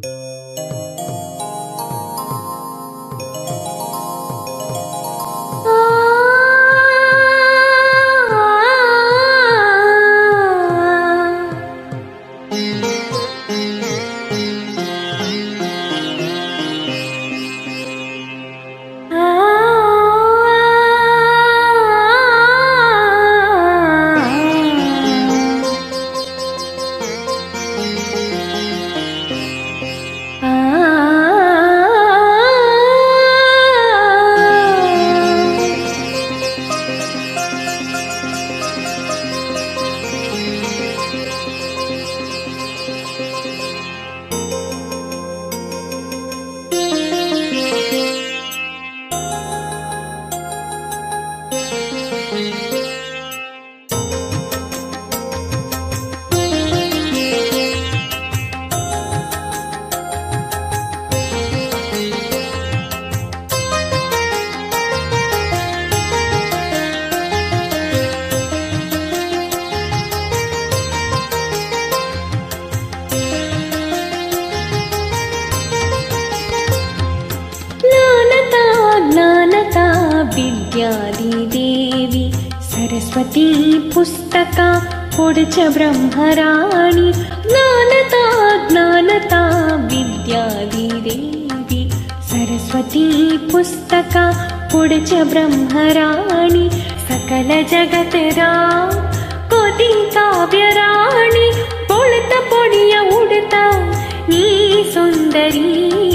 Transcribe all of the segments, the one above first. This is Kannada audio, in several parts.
विद्यादिदेवी सरस्वती पुस्तक पुढच ब्रह्मराणी ज्ञानता ज्ञानता विद्यादिदेवी सरस्वती पुस्तक पुढच ब्रह्मराणी सकल जगतरा कोटी काव्यराणी बोलता पोडिया उडता नी सुंदरी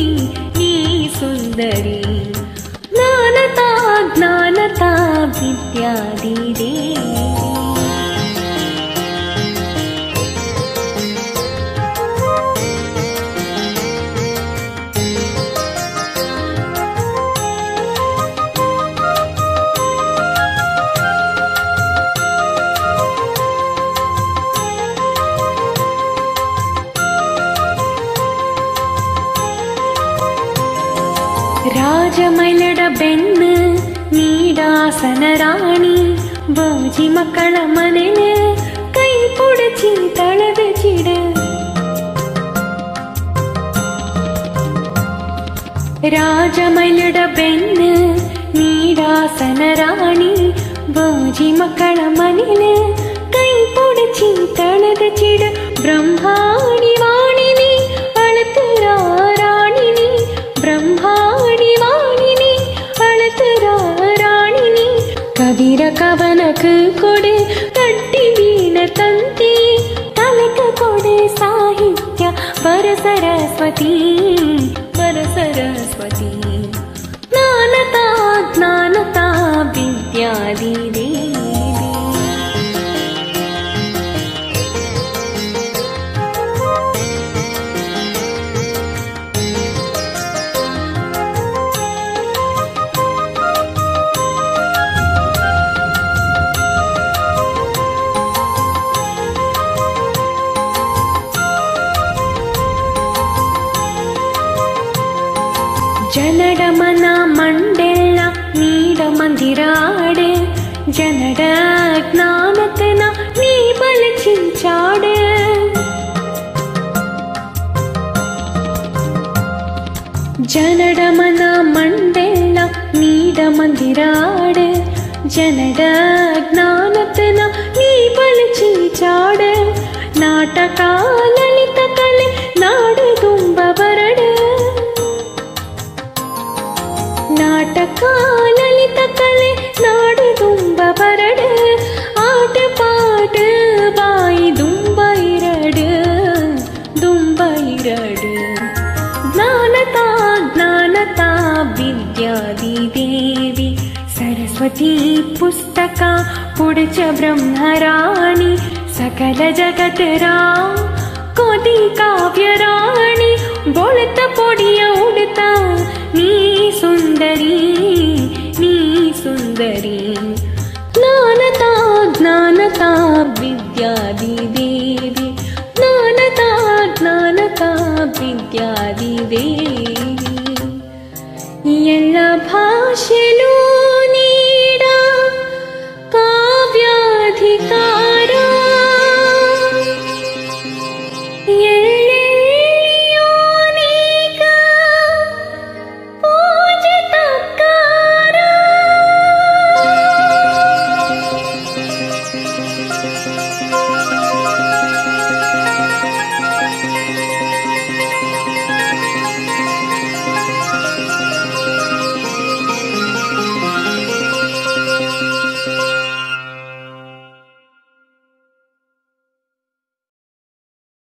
ज्ञानता ज्ञानता विद्यादिदेवी ರಾಜಮೈಲಡ ಬೆನ್ನು ನೀಡಾಸನ ರಾಣಿ ಬಾಜಿ ಮಕ್ಕಳ ಮನೆಲೆ ಕೈ ಪುಡಚಿ ತಳದ ಚಿಡ ರಾಜಮೈಲಡ ಬೆನ್ನು ನೀಡಾಸನ ರಾಣಿ ಬಾಜಿ ಮಕ್ಕಳ ಮನೆಲೆ ಕೈ ಪುಡಚಿ ತಳದ ಚಿಡ ಬ್ರಹ್ಮಾಣಿ ವಾಣಿನಿ ಅಳತರ ರಾಣಿನಿ ಬ್ರಹ್ಮಾಣಿ ವಾಣಿನಿ ಅಳತರ ರಾಣಿನಿ ಕವಿರ ಕವನಕ್ಕೆ ಕೊಡೆ ಕಟ್ಟಿ ವೀಣ ತಂತಿ ತಲಕ ಕೊಡೆ ಸಾಹಿತ್ಯ ಪರಸರಸ್ವತಿ ಜ್ಞಾನತಾ ಜ್ಞಾನತಾ ವಿದ್ಯಾದಿದೇವಿ ಜನಡ ಮನ ಮಂಡೆಲ್ಲ ನೀಡ ಮಂದಿರಾಡೆ ಜನಡ ಜ್ಞಾನತನ ನೀ ಬಳಚಿಂಚಾಡೆ ಜನಡ ಮನ ಮಂಡೆಲ್ಲ ನೀಡ ಮಂದಿರಾಡೆ ಜನಡ ಜ್ಞಾನತನ ನೀ ಬಳಚಿಂಚಾಡೆ ನಾಟಕ ಲಲಿತ ಕಲೆ ನಾಡು ತುಂಬ ಬರಡೆ ನಾಟಕ ಲಲಿತ ಕಲೆ ನಾಡು ತುಂಬ ಬರಡು ಆಟ ಪಾಟ ಬಾಯಿ ದುಂಬ ಇರಡು ಜ್ಞಾನತಾ ಜ್ಞಾನತಾ ವಿದ್ಯಾದಿದೇವಿ सरस्वती पुस्तक पुढच ब्रह्मराणी सकल जगतरा कोदी काव्यराणी बोलता पोडिया उडता नी सुंदरी ज्ञानता ज्ञानता विद्यादिदेवी ज्ञानता ज्ञानता विद्यादिदेवी।